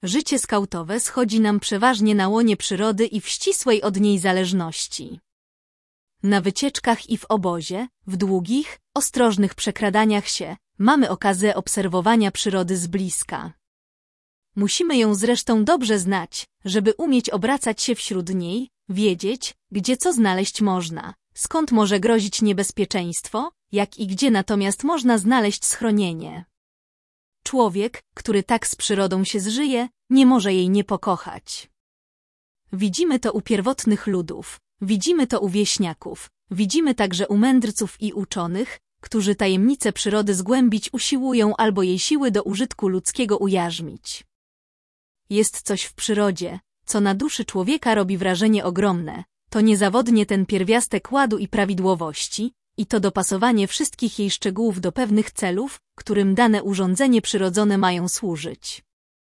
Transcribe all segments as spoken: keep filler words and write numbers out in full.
Życie skautowe schodzi nam przeważnie na łonie przyrody i w ścisłej od niej zależności. Na wycieczkach i w obozie, w długich, ostrożnych przekradaniach się, mamy okazję obserwowania przyrody z bliska. Musimy ją zresztą dobrze znać, żeby umieć obracać się wśród niej, wiedzieć, gdzie co znaleźć można, skąd może grozić niebezpieczeństwo, jak i gdzie natomiast można znaleźć schronienie. Człowiek, który tak z przyrodą się zżyje, nie może jej nie pokochać. Widzimy to u pierwotnych ludów, widzimy to u wieśniaków, widzimy także u mędrców i uczonych, którzy tajemnice przyrody zgłębić usiłują albo jej siły do użytku ludzkiego ujarzmić. Jest coś w przyrodzie, co na duszy człowieka robi wrażenie ogromne, to niezawodnie ten pierwiastek ładu i prawidłowości, i to dopasowanie wszystkich jej szczegółów do pewnych celów, którym dane urządzenie przyrodzone mają służyć.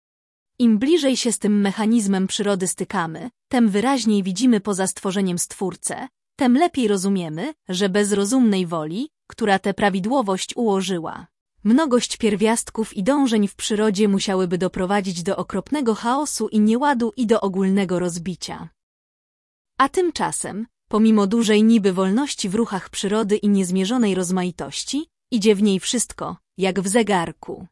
Im bliżej się z tym mechanizmem przyrody stykamy, tem wyraźniej widzimy poza stworzeniem Stwórcę, tem lepiej rozumiemy, że bez rozumnej woli, która tę prawidłowość ułożyła, mnogość pierwiastków i dążeń w przyrodzie musiałyby doprowadzić do okropnego chaosu i nieładu i do ogólnego rozbicia. A tymczasem, pomimo dużej niby wolności w ruchach przyrody i niezmierzonej rozmaitości, idzie w niej wszystko, jak w zegarku.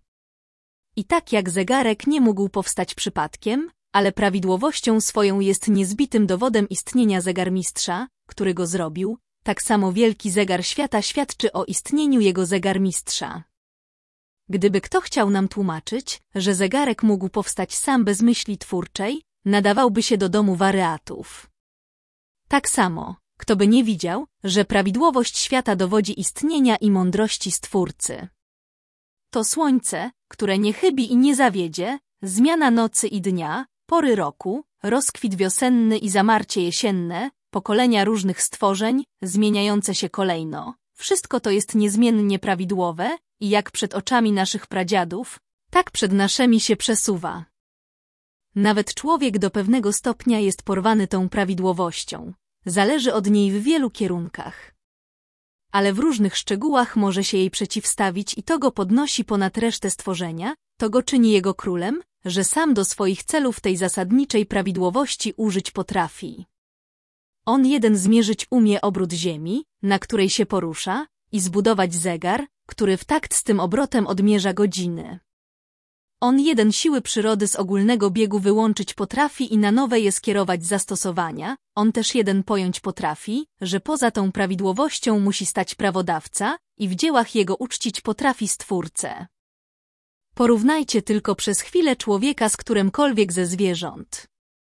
I tak jak zegarek nie mógł powstać przypadkiem, ale prawidłowością swoją jest niezbitym dowodem istnienia zegarmistrza, który go zrobił, tak samo wielki zegar świata świadczy o istnieniu jego zegarmistrza. Gdyby kto chciał nam tłumaczyć, że zegarek mógł powstać sam bez myśli twórczej, nadawałby się do domu wariatów. Tak samo, kto by nie widział, że prawidłowość świata dowodzi istnienia i mądrości Stwórcy. To słońce, które nie chybi i nie zawiedzie, zmiana nocy i dnia, pory roku, rozkwit wiosenny i zamarcie jesienne, pokolenia różnych stworzeń, zmieniające się kolejno. Wszystko to jest niezmiennie prawidłowe i jak przed oczami naszych pradziadów, tak przed naszymi się przesuwa. Nawet człowiek do pewnego stopnia jest porwany tą prawidłowością. Zależy od niej w wielu kierunkach. Ale w różnych szczegółach może się jej przeciwstawić i to go podnosi ponad resztę stworzenia, to go czyni jego królem, że sam do swoich celów tej zasadniczej prawidłowości użyć potrafi. On jeden zmierzyć umie obrót ziemi, na której się porusza, i zbudować zegar, który w takt z tym obrotem odmierza godziny. On jeden siły przyrody z ogólnego biegu wyłączyć potrafi i na nowe je skierować zastosowania, on też jeden pojąć potrafi, że poza tą prawidłowością musi stać prawodawca i w dziełach jego uczcić potrafi Stwórcę. Porównajcie tylko przez chwilę człowieka z którymkolwiek ze zwierząt.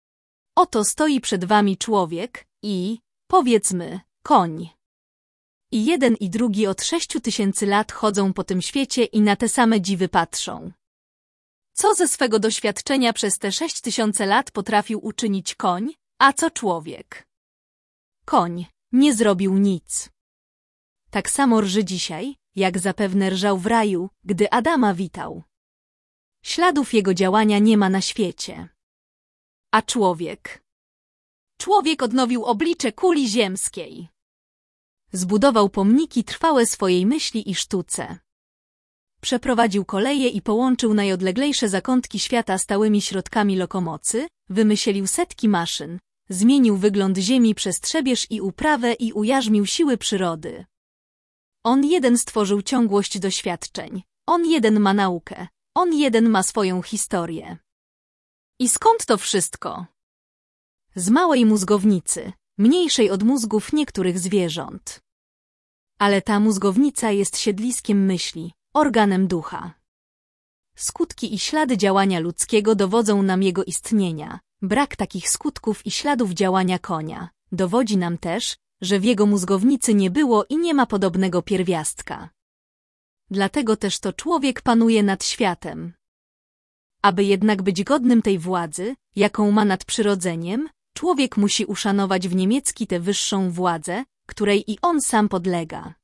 Oto stoi przed wami człowiek i, powiedzmy, koń. I jeden i drugi od sześciu tysięcy lat chodzą po tym świecie i na te same dziwy patrzą. Co ze swego doświadczenia przez te sześć tysięcy lat potrafił uczynić koń, a co człowiek? Koń nie zrobił nic. Tak samo rży dzisiaj, jak zapewne rżał w raju, gdy Adama witał. Śladów jego działania nie ma na świecie. A człowiek? Człowiek odnowił oblicze kuli ziemskiej. Zbudował pomniki trwałe swojej myśli i sztuce. Przeprowadził koleje i połączył najodleglejsze zakątki świata stałymi środkami lokomocy, wymyślił setki maszyn, zmienił wygląd ziemi przez trzebież i uprawę i ujarzmił siły przyrody. On jeden stworzył ciągłość doświadczeń, on jeden ma naukę, on jeden ma swoją historię. I skąd to wszystko? Z małej mózgownicy, mniejszej od mózgów niektórych zwierząt. Ale ta mózgownica jest siedliskiem myśli, organem ducha. Skutki i ślady działania ludzkiego dowodzą nam jego istnienia. Brak takich skutków i śladów działania konia dowodzi nam też, że w jego mózgownicy nie było i nie ma podobnego pierwiastka. Dlatego też to człowiek panuje nad światem. Aby jednak być godnym tej władzy, jaką ma nad przyrodzeniem, człowiek musi uszanować w niemiecki tę wyższą władzę, której i on sam podlega.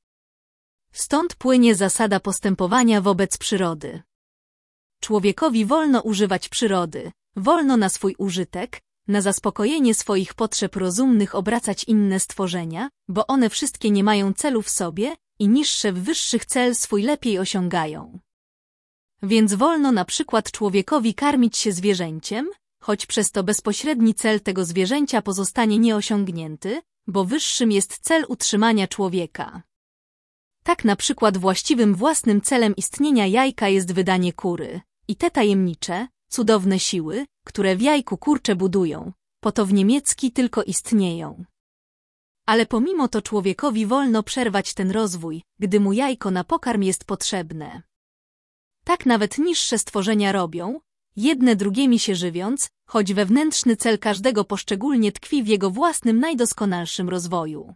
Stąd płynie zasada postępowania wobec przyrody. Człowiekowi wolno używać przyrody, wolno na swój użytek, na zaspokojenie swoich potrzeb rozumnych obracać inne stworzenia, bo one wszystkie nie mają celu w sobie i niższe w wyższych cel swój lepiej osiągają. Więc wolno na przykład człowiekowi karmić się zwierzęciem, choć przez to bezpośredni cel tego zwierzęcia pozostanie nieosiągnięty, bo wyższym jest cel utrzymania człowieka. Tak na przykład właściwym własnym celem istnienia jajka jest wydanie kury. I te tajemnicze, cudowne siły, które w jajku kurcze budują, po to w niemiecki tylko istnieją. Ale pomimo to człowiekowi wolno przerwać ten rozwój, gdy mu jajko na pokarm jest potrzebne. Tak nawet niższe stworzenia robią, jedne drugimi się żywiąc, choć wewnętrzny cel każdego poszczególnie tkwi w jego własnym najdoskonalszym rozwoju.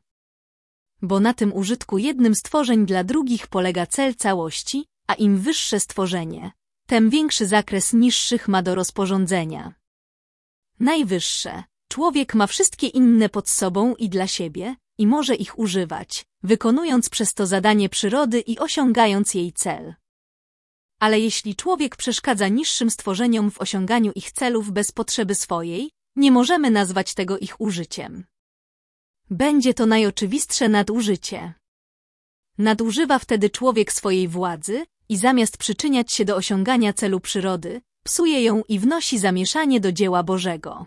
Bo na tym użytku jednym stworzeń dla drugich polega cel całości, a im wyższe stworzenie, tem większy zakres niższych ma do rozporządzenia. Najwyższe, człowiek ma wszystkie inne pod sobą i dla siebie, i może ich używać, wykonując przez to zadanie przyrody i osiągając jej cel. Ale jeśli człowiek przeszkadza niższym stworzeniom w osiąganiu ich celów bez potrzeby swojej, nie możemy nazwać tego ich użyciem. Będzie to najoczywistsze nadużycie. Nadużywa wtedy człowiek swojej władzy i zamiast przyczyniać się do osiągania celu przyrody, psuje ją i wnosi zamieszanie do dzieła Bożego.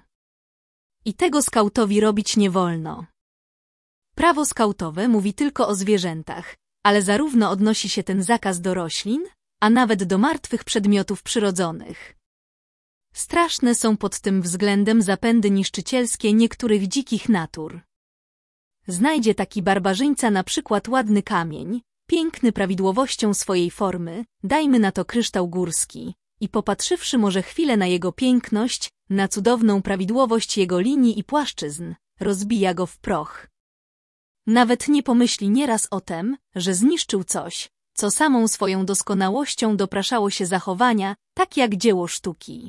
I tego skautowi robić nie wolno. Prawo skautowe mówi tylko o zwierzętach, ale zarówno odnosi się ten zakaz do roślin, a nawet do martwych przedmiotów przyrodzonych. Straszne są pod tym względem zapędy niszczycielskie niektórych dzikich natur. Znajdzie taki barbarzyńca na przykład ładny kamień, piękny prawidłowością swojej formy, dajmy na to kryształ górski, i popatrzywszy może chwilę na jego piękność, na cudowną prawidłowość jego linii i płaszczyzn, rozbija go w proch. Nawet nie pomyśli nieraz o tem, że zniszczył coś, co samą swoją doskonałością dopraszało się zachowania, tak jak dzieło sztuki.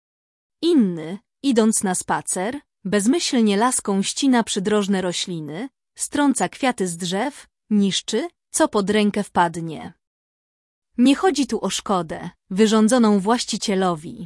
Inny, idąc na spacer, bezmyślnie laską ścina przydrożne rośliny, strąca kwiaty z drzew, niszczy, co pod rękę wpadnie. Nie chodzi tu o szkodę, wyrządzoną właścicielowi.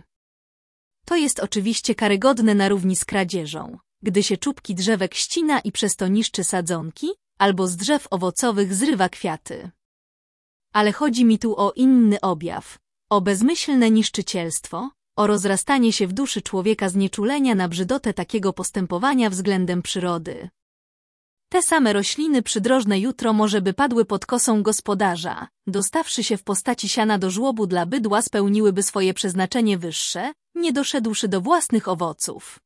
To jest oczywiście karygodne na równi z kradzieżą, gdy się czubki drzewek ścina i przez to niszczy sadzonki, albo z drzew owocowych zrywa kwiaty. Ale chodzi mi tu o inny objaw, o bezmyślne niszczycielstwo, o rozrastanie się w duszy człowieka znieczulenia na brzydotę takiego postępowania względem przyrody. Te same rośliny przydrożne jutro może by padły pod kosą gospodarza, dostawszy się w postaci siana do żłobu dla bydła spełniłyby swoje przeznaczenie wyższe, nie doszedłszy do własnych owoców.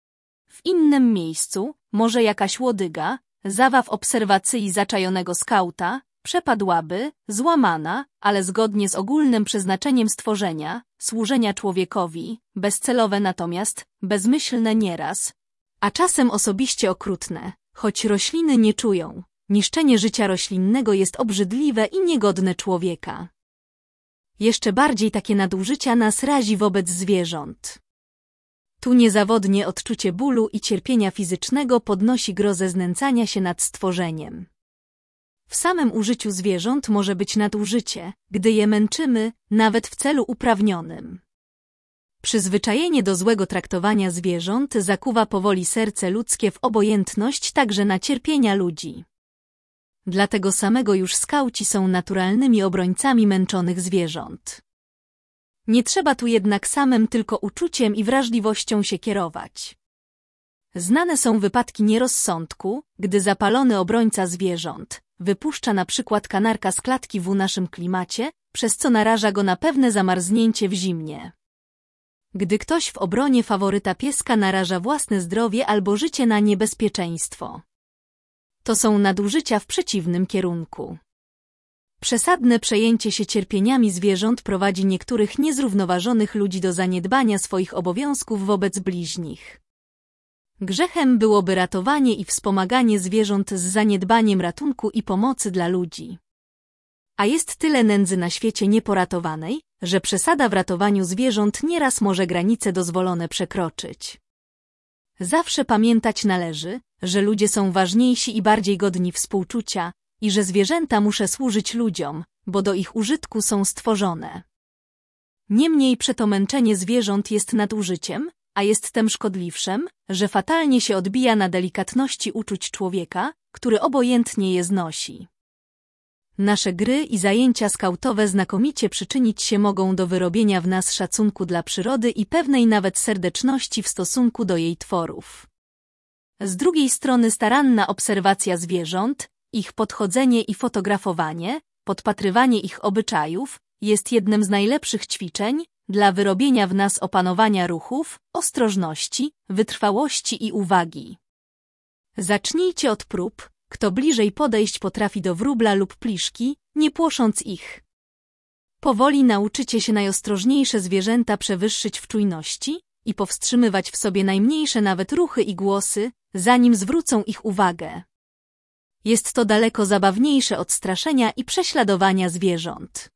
W innym miejscu, może jakaś łodyga, zawaw obserwacji zaczajonego skauta, przepadłaby, złamana, ale zgodnie z ogólnym przeznaczeniem stworzenia, służenia człowiekowi, bezcelowe natomiast, bezmyślne nieraz, a czasem osobiście okrutne, choć rośliny nie czują. Niszczenie życia roślinnego jest obrzydliwe i niegodne człowieka. Jeszcze bardziej takie nadużycia nas razi wobec zwierząt. Tu niezawodnie odczucie bólu i cierpienia fizycznego podnosi grozę znęcania się nad stworzeniem. W samym użyciu zwierząt może być nadużycie, gdy je męczymy, nawet w celu uprawnionym. Przyzwyczajenie do złego traktowania zwierząt zakuwa powoli serce ludzkie w obojętność także na cierpienia ludzi. Dlatego samego już skauci są naturalnymi obrońcami męczonych zwierząt. Nie trzeba tu jednak samym tylko uczuciem i wrażliwością się kierować. Znane są wypadki nierozsądku, gdy zapalony obrońca zwierząt wypuszcza na przykład kanarka z klatki w naszym klimacie, przez co naraża go na pewne zamarznięcie w zimnie. Gdy ktoś w obronie faworyta pieska naraża własne zdrowie albo życie na niebezpieczeństwo. To są nadużycia w przeciwnym kierunku. Przesadne przejęcie się cierpieniami zwierząt prowadzi niektórych niezrównoważonych ludzi do zaniedbania swoich obowiązków wobec bliźnich. Grzechem byłoby ratowanie i wspomaganie zwierząt z zaniedbaniem ratunku i pomocy dla ludzi. A jest tyle nędzy na świecie nieporatowanej, że przesada w ratowaniu zwierząt nieraz może granice dozwolone przekroczyć. Zawsze pamiętać należy, że ludzie są ważniejsi i bardziej godni współczucia i że zwierzęta muszą służyć ludziom, bo do ich użytku są stworzone. Niemniej przeto męczenie zwierząt jest nadużyciem, a jest tem szkodliwszym, że fatalnie się odbija na delikatności uczuć człowieka, który obojętnie je znosi. Nasze gry i zajęcia skautowe znakomicie przyczynić się mogą do wyrobienia w nas szacunku dla przyrody i pewnej nawet serdeczności w stosunku do jej tworów. Z drugiej strony staranna obserwacja zwierząt, ich podchodzenie i fotografowanie, podpatrywanie ich obyczajów, jest jednym z najlepszych ćwiczeń dla wyrobienia w nas opanowania ruchów, ostrożności, wytrwałości i uwagi. Zacznijcie od prób, kto bliżej podejść potrafi do wróbla lub pliszki, nie płosząc ich. Powoli nauczycie się najostrożniejsze zwierzęta przewyższyć w czujności i powstrzymywać w sobie najmniejsze nawet ruchy i głosy, zanim zwrócą ich uwagę. Jest to daleko zabawniejsze od straszenia i prześladowania zwierząt.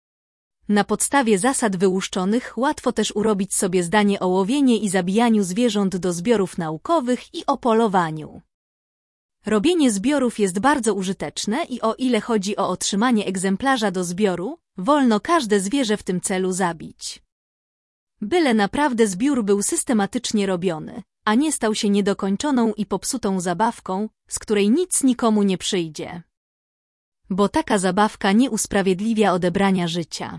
Na podstawie zasad wyłuszczonych łatwo też urobić sobie zdanie o łowieniu i zabijaniu zwierząt do zbiorów naukowych i o polowaniu. Robienie zbiorów jest bardzo użyteczne i o ile chodzi o otrzymanie egzemplarza do zbioru, wolno każde zwierzę w tym celu zabić. Byle naprawdę zbiór był systematycznie robiony, a nie stał się niedokończoną i popsutą zabawką, z której nic nikomu nie przyjdzie. Bo taka zabawka nie usprawiedliwia odebrania życia.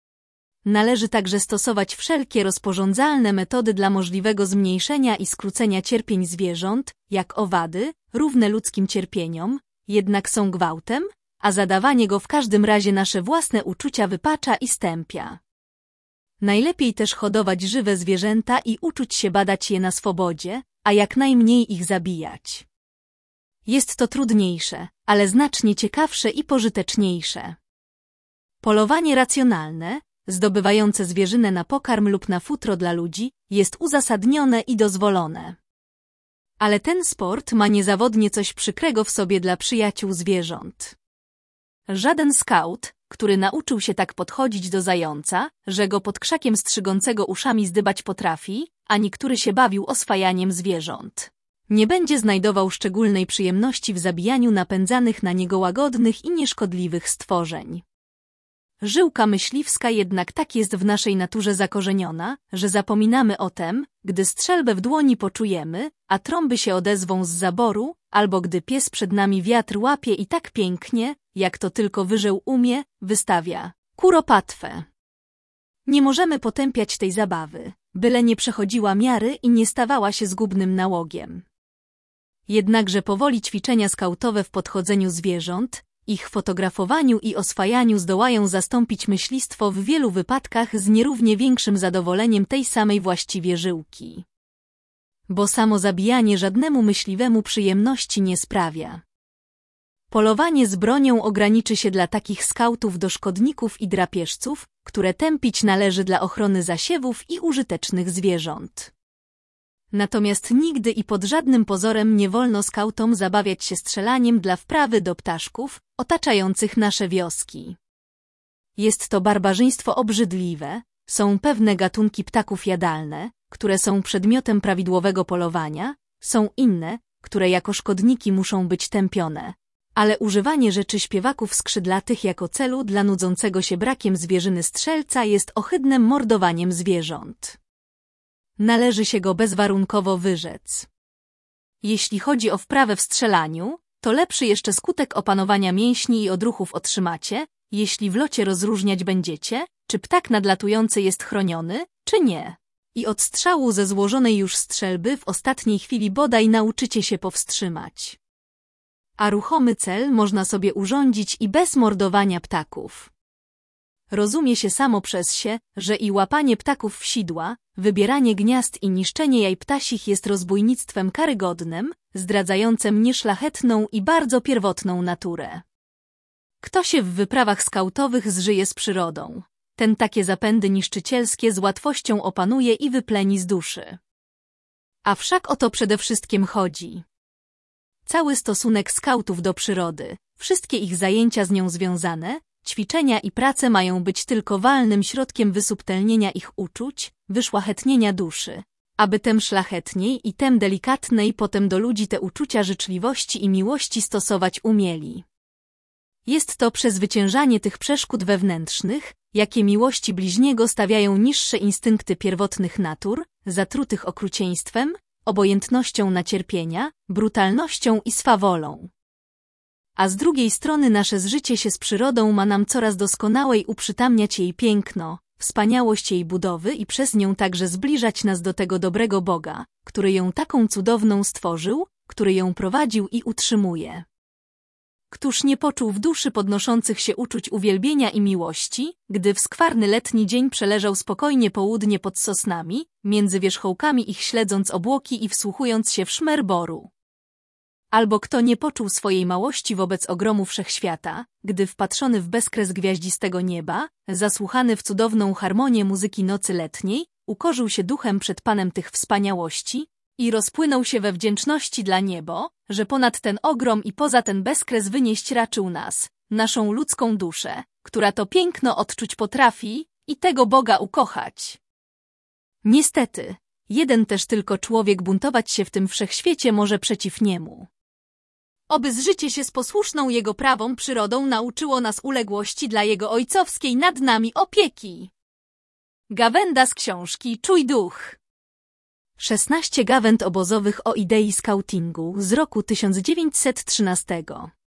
Należy także stosować wszelkie rozporządzalne metody dla możliwego zmniejszenia i skrócenia cierpień zwierząt, jak owady, równe ludzkim cierpieniom, jednak są gwałtem, a zadawanie go w każdym razie nasze własne uczucia wypacza i stępia. Najlepiej też hodować żywe zwierzęta i uczyć się badać je na swobodzie, a jak najmniej ich zabijać. Jest to trudniejsze, ale znacznie ciekawsze i pożyteczniejsze. Polowanie racjonalne, zdobywające zwierzynę na pokarm lub na futro dla ludzi, jest uzasadnione i dozwolone. Ale ten sport ma niezawodnie coś przykrego w sobie dla przyjaciół zwierząt. Żaden skaut, który nauczył się tak podchodzić do zająca, że go pod krzakiem strzygącego uszami zdybać potrafi, ani który się bawił oswajaniem zwierząt, nie będzie znajdował szczególnej przyjemności w zabijaniu napędzanych na niego łagodnych i nieszkodliwych stworzeń. Żyłka myśliwska jednak tak jest w naszej naturze zakorzeniona, że zapominamy o tem, gdy strzelbę w dłoni poczujemy, a trąby się odezwą z zaboru, albo gdy pies przed nami wiatr łapie i tak pięknie, jak to tylko wyżeł umie, wystawia kuropatwę. Nie możemy potępiać tej zabawy, byle nie przechodziła miary i nie stawała się zgubnym nałogiem. Jednakże powoli ćwiczenia skautowe w podchodzeniu zwierząt, ich fotografowaniu i oswajaniu zdołają zastąpić myślistwo w wielu wypadkach z nierównie większym zadowoleniem tej samej właściwie żyłki. Bo samo zabijanie żadnemu myśliwemu przyjemności nie sprawia. Polowanie z bronią ograniczy się dla takich skautów do szkodników i drapieżców, które tępić należy dla ochrony zasiewów i użytecznych zwierząt. Natomiast nigdy i pod żadnym pozorem nie wolno skautom zabawiać się strzelaniem dla wprawy do ptaszków, otaczających nasze wioski. Jest to barbarzyństwo obrzydliwe, są pewne gatunki ptaków jadalne, które są przedmiotem prawidłowego polowania, są inne, które jako szkodniki muszą być tępione. Ale używanie rzeczy śpiewaków skrzydlatych jako celu dla nudzącego się brakiem zwierzyny strzelca jest ohydnym mordowaniem zwierząt. Należy się go bezwarunkowo wyrzec. Jeśli chodzi o wprawę w strzelaniu, to lepszy jeszcze skutek opanowania mięśni i odruchów otrzymacie, jeśli w locie rozróżniać będziecie, czy ptak nadlatujący jest chroniony, czy nie. I od strzału ze złożonej już strzelby w ostatniej chwili bodaj nauczycie się powstrzymać. A ruchomy cel można sobie urządzić i bez mordowania ptaków. Rozumie się samo przez się, że i łapanie ptaków w sidła, wybieranie gniazd i niszczenie jaj ptasich jest rozbójnictwem karygodnym, zdradzającym nieszlachetną i bardzo pierwotną naturę. Kto się w wyprawach skautowych zżyje z przyrodą, ten takie zapędy niszczycielskie z łatwością opanuje i wypleni z duszy. A wszak o to przede wszystkim chodzi. Cały stosunek skautów do przyrody, wszystkie ich zajęcia z nią związane, ćwiczenia i prace mają być tylko walnym środkiem wysubtelnienia ich uczuć, wyszlachetnienia duszy, aby tem szlachetniej i tem delikatnej potem do ludzi te uczucia życzliwości i miłości stosować umieli. Jest to przezwyciężanie tych przeszkód wewnętrznych, jakie miłości bliźniego stawiają niższe instynkty pierwotnych natur, zatrutych okrucieństwem, obojętnością na cierpienia, brutalnością i swawolą. A z drugiej strony nasze zżycie się z przyrodą ma nam coraz doskonałej uprzytamniać jej piękno, wspaniałość jej budowy i przez nią także zbliżać nas do tego dobrego Boga, który ją taką cudowną stworzył, który ją prowadził i utrzymuje. Któż nie poczuł w duszy podnoszących się uczuć uwielbienia i miłości, gdy w skwarny letni dzień przeleżał spokojnie południe pod sosnami, między wierzchołkami ich śledząc obłoki i wsłuchując się w szmer boru? Albo kto nie poczuł swojej małości wobec ogromu wszechświata, gdy wpatrzony w bezkres gwiaździstego nieba, zasłuchany w cudowną harmonię muzyki nocy letniej, ukorzył się duchem przed Panem tych wspaniałości i rozpłynął się we wdzięczności dla niebo, że ponad ten ogrom i poza ten bezkres wynieść raczył nas, naszą ludzką duszę, która to piękno odczuć potrafi i tego Boga ukochać. Niestety, jeden też tylko człowiek buntować się w tym wszechświecie może przeciw niemu. Oby zżycie się z posłuszną Jego prawom przyrodą nauczyło nas uległości dla Jego ojcowskiej nad nami opieki. Gawenda z książki Czuj duch. szesnaście gawęd obozowych o idei skautingu z roku tysiąc dziewięćset trzynastego.